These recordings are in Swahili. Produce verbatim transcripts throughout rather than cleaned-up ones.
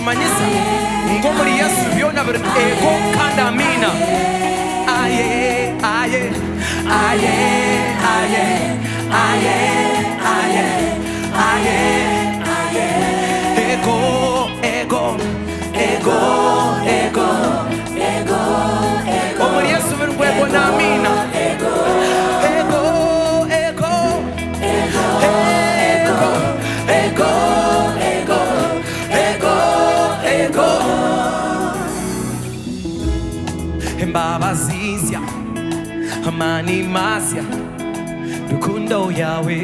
mumanyisa ngo muri Yesu byona biri ego kandi amina. Aye aye aye aye aye aye aye aye ego ego ego ego ego ego muri Yesu biri ego na amina. Ego ego ego ego ego ego ego ego Mbabazizya amani masya rukundo yawe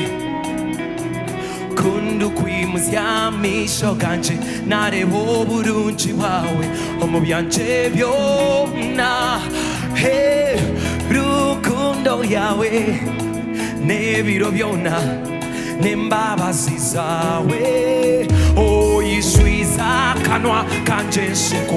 kundu kwimuzyamisho kanje nareba uburungi wawe omu byanje byona. He rukundo yawe nebiro byona nembabazi zawe oyishwiza akanwa kanje nseko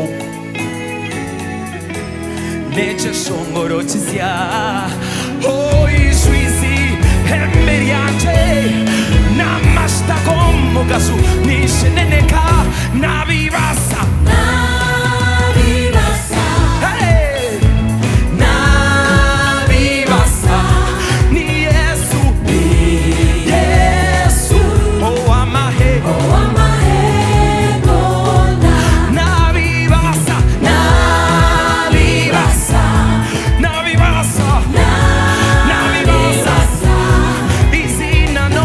neche shongoro chizya oyishwizi hembere yanje namashitako mugasu nisheneneka nabibasa nabibasa hey! Nabibasa ni Yesu ni Yesu oh amahe oh amahe gona nabibasa nabibasa nabibasa nabibasa izina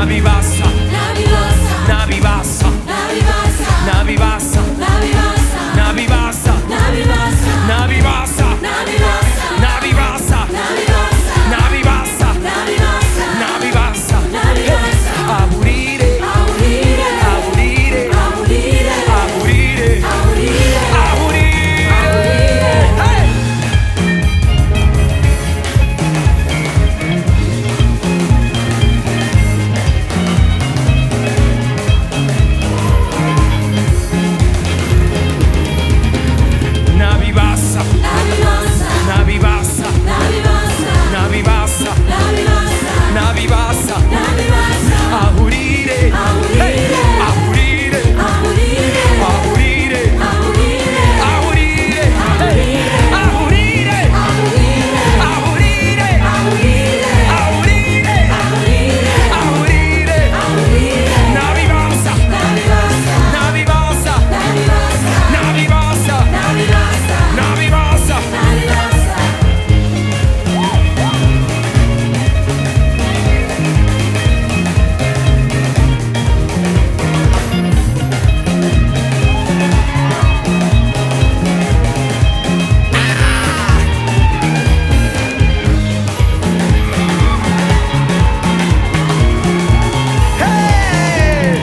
Navibasa, Navibasa, Navibasa, Navibasa, Navibasa, Navibasa, Navibasa, Navibasa, Aburire, Aburire, Aburire, Aburire, Hey! Navibasa, Navibasa, Navibasa, Navibasa, Aburire, Hey! Aburire, Aburire, Aburire, Aburire, Hey! Aburire, Aburire, Aburire, Aburire, Navibasa, Navibasa, Navibasa, Navibasa. Hey!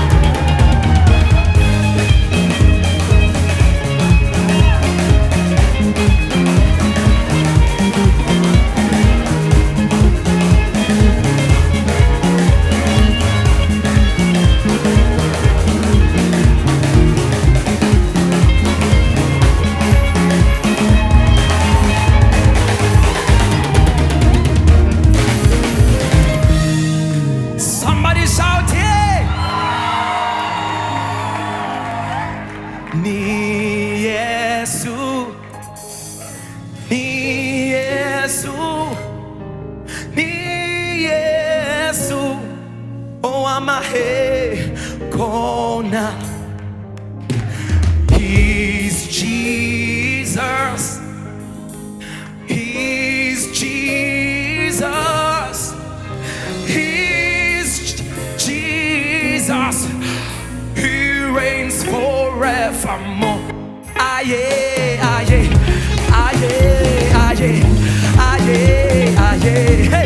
Somebody shout it! Ni Yesu, ni Yesu, ni Yesu, oh amahe kona. He's Jesus, He's Jesus, He's Jesus, He reigns forevermore. Aye, aye, aye, aye, aye, aye, aye.